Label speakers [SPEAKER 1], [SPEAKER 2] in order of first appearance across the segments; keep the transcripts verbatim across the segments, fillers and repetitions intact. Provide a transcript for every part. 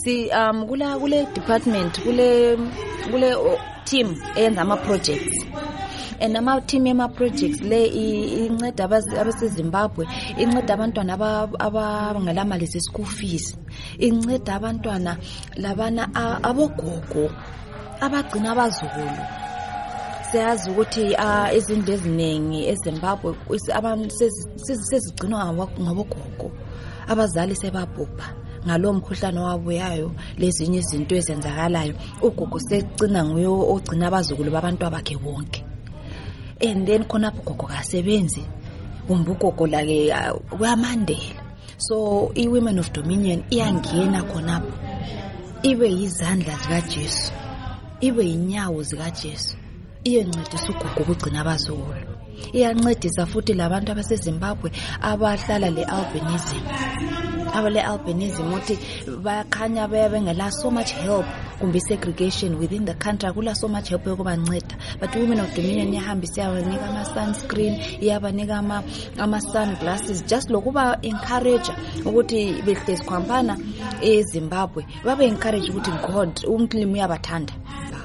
[SPEAKER 1] si um kula kule department kule kule team eyenza ama projects and ama team ema projects le inceda abaseZimbabwe, inceda abantwana abangelamali ze school fees, inceda abantwana labana abogogo abagcina abazukulu. Siyazi ukuthi izindlu eziningi eZimbabwe abantu sezigcinwa ngabogogo, abazali sebabhubha ngalo mkhuhlane wabuyayo lezinye izinto ezenzakalayo. Ugogo secina nguyo ogcina abazukulu babantu abakhe bonke, and then khona ugogo kasebenzi umbugogo la ke kuyamandela. So i Women of Dominion iyangena khona, ibe yizandla zika Jesu, ibe inyawo zika Jesu, iyencedisa ugogo ukugcina abazukulu. Iyancedisa futhi labantu abaseZimbabwe abahlala le albinism, abale albinism uthi bayakhanya bengela so much help kumbe segregation within the country, kula so much help yokubanceda. But Women of Dominion iyahambisa yabanika ama sunscreen, iyabanika ama ama sunglasses, just lokuba encourage ukuthi behlezi khwampana eZimbabwe babe encourage ukuthi God umklimi uyabathanda.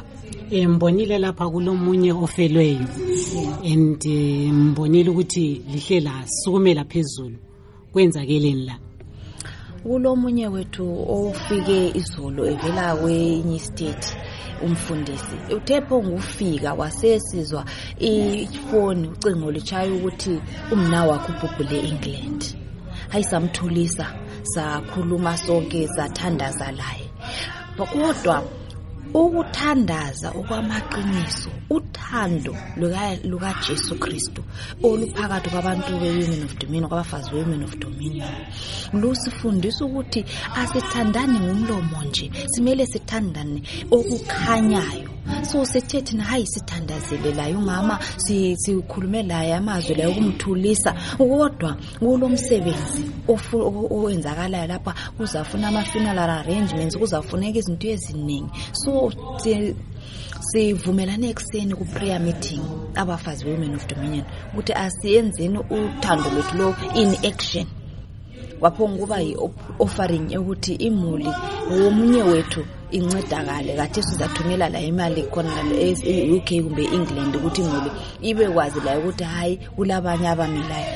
[SPEAKER 2] Mbonile lapha kulomunye ofelweyo and mbonile ukuthi lihle la sukumela phezulu, kwenzakeleni la?
[SPEAKER 1] Kulomunye wethu ofike izolo evela kwenye state, umfundisi uthepho ngufika wasesizwa ifoni ucingo lichaya ukuthi umna wakhe ubhubhule eEngland. Hayi samthulisa, sakhuluma sonke, sathandaza laye. Kodwa ukuthandaza okwamaqiniso, uthando luka luka Jesu Kristu oluphakathi kwabantu beWomen of Dominion, kwabafazi beWomen of Dominion, lusifundisa ukuthi asithandani ngomlomo nje, simele sithandane okukhanyayo. So sethethi na hayi sithandazele la umama, sikhulumela la amazwi la ukumthulisa. Kodwa kulomsebenzi owenzakala lapha kuzafuna ama funeral arrangements, kuzafuneka izinto eziningi. So sivumelane ekseni ku prayer meeting abafazi Women of Dominion ukuthi asiyenzeni uthando lwethu lo in action. Waphonga kuba yi offering ukuthi imuli womunye wethu incedakale, kathi sizathumela la imali khona e U K kumbe England ukuthi imuli ibe kwazi la ukuthi hayi kulabanye abamilayo.